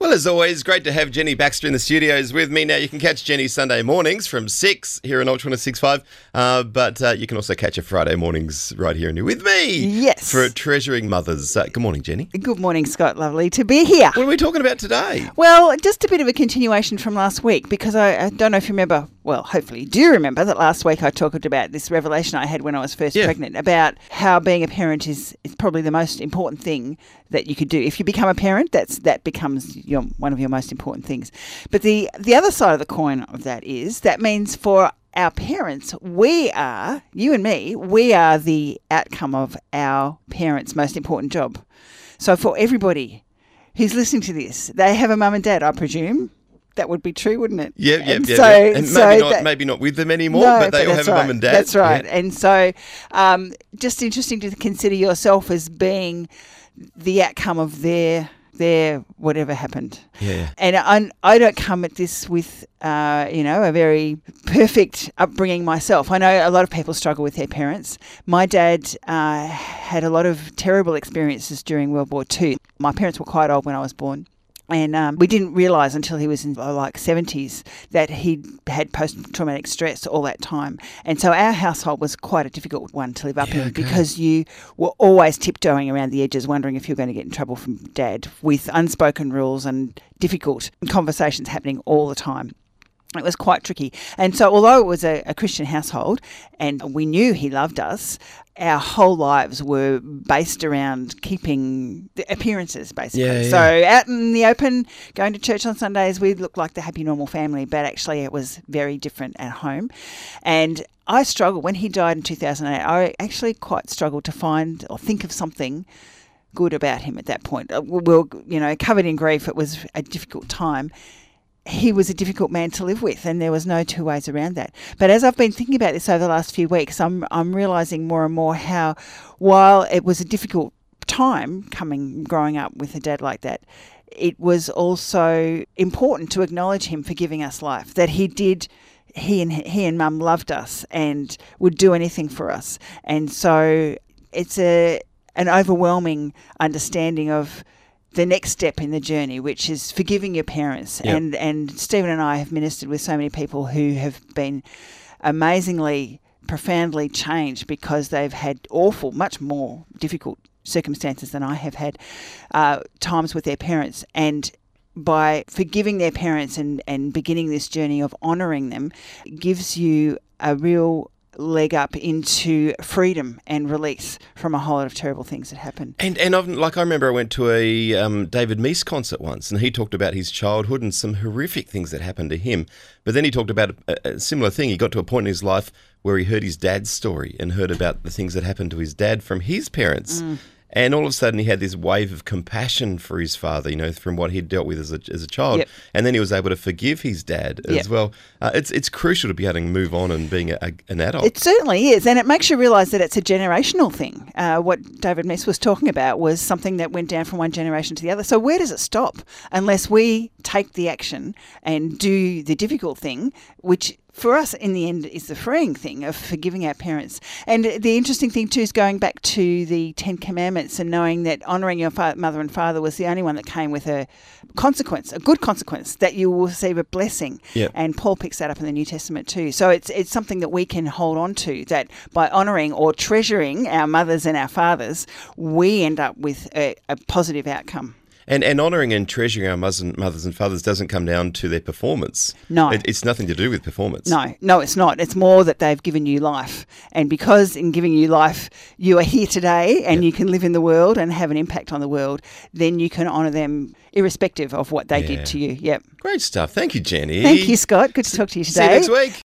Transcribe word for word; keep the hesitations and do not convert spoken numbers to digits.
Well, as always, great to have Jenny Baxter in the studios with me. Now, you can catch Jenny Sunday mornings from six here on Ultra one oh six point five, uh, but uh, you can also catch her Friday mornings right here and here with me. Yes. For Treasuring Mothers. Uh, good morning, Jenny. Good morning, Scott. Lovely to be here. What are we talking about today? Well, just a bit of a continuation from last week, because I, I don't know if you remember, well, hopefully you do remember that last week I talked about this revelation I had when I was first Yeah. pregnant about how being a parent is, is probably the most important thing that you could do. If you become a parent, that's that becomes your, one of your most important things. But the, the other side of the coin of that is that means for our parents, we are, you and me, we are the outcome of our parents' most important job. So for everybody who's listening to this, they have a mum and dad, I presume. That would be true, wouldn't it? Yeah, yeah, and yeah. so, yeah. And maybe, so not, that, maybe not with them anymore, no, but they all that's have a right. mum and dad. That's right. Yeah. And so um, just interesting to consider yourself as being the outcome of their their whatever happened. Yeah. And I, I don't come at this with, uh, you know, a very perfect upbringing myself. I know a lot of people struggle with their parents. My dad uh, had a lot of terrible experiences during World War Two. My parents were quite old when I was born. And um, we didn't realise until he was in uh, like seventies that he'd had post-traumatic stress all that time. And so our household was quite a difficult one to live up Yeah, in okay. because you were always tiptoeing around the edges, wondering if you were going to get in trouble from Dad, with unspoken rules and difficult conversations happening all the time. It was quite tricky. And so although it was a, a Christian household and we knew he loved us, our whole lives were based around keeping the appearances, basically. Yeah, yeah. So out in the open, going to church on Sundays, we looked like the happy, normal family, but actually it was very different at home. And I struggled. When he died in two thousand eight, I actually quite struggled to find or think of something good about him at that point. Uh, We were, you know, covered in grief. It was a difficult time. He was a difficult man to live with, and there was no two ways around that. But as I've been thinking about this over the last few weeks, I'm I'm realising more and more how, while it was a difficult time coming growing up with a dad like that, it was also important to acknowledge him for giving us life. That he did, he and he and Mum loved us and would do anything for us. And so it's a an overwhelming understanding of the next step in the journey, which is forgiving your parents. Yep. And and Stephen and I have ministered with so many people who have been amazingly, profoundly changed because they've had awful, much more difficult circumstances than I have had, uh, times with their parents. And by forgiving their parents and, and beginning this journey of honouring them, gives you a real leg up into freedom and release from a whole lot of terrible things that happen. And and I've, like I remember I went to a um, David Meese concert once, and he talked about his childhood and some horrific things that happened to him. But then he talked about a, a similar thing. He got to a point in his life where he heard his dad's story and heard about the things that happened to his dad from his parents. Mm. And all of a sudden he had this wave of compassion for his father, you know, from what he'd dealt with as a, as a child. Yep. And then he was able to forgive his dad as Yep. well. Uh, it's it's crucial to be able to move on and being a, a, an adult. It certainly is, and it makes you realise that it's a generational thing. Uh, what David Meese was talking about was something that went down from one generation to the other. So where does it stop? Unless we take the action and do the difficult thing, which for us in the end is the freeing thing of forgiving our parents. And the interesting thing too is going back to the Ten Commandments and knowing that honouring your fa- mother and father was the only one that came with a consequence, a good consequence, that you will receive a blessing. Yep. And Paul picks that up in the New Testament too. So it's it's something that we can hold on to, that by honouring or treasuring our mothers and our fathers, we end up with a, a positive outcome. And and honouring and treasuring our mothers and, mothers and fathers doesn't come down to their performance. No. It, it's nothing to do with performance. No, no, it's not. It's more that they've given you life. And because in giving you life, you are here today and Yep. you can live in the world and have an impact on the world, then you can honour them irrespective of what they Yeah. did to you. Yep. Great stuff. Thank you, Jenny. Thank you, Scott. Good to talk to you See you today. next week.